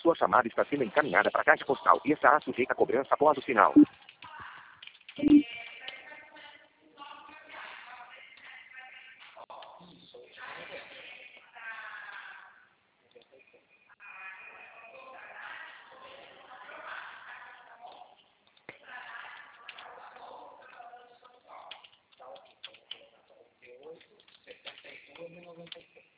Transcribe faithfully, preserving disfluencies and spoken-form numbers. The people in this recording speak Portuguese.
Sua chamada está sendo encaminhada para a caixa postal e estará sujeita a cobrança após o sinal. setenta e dois, noventa e seis.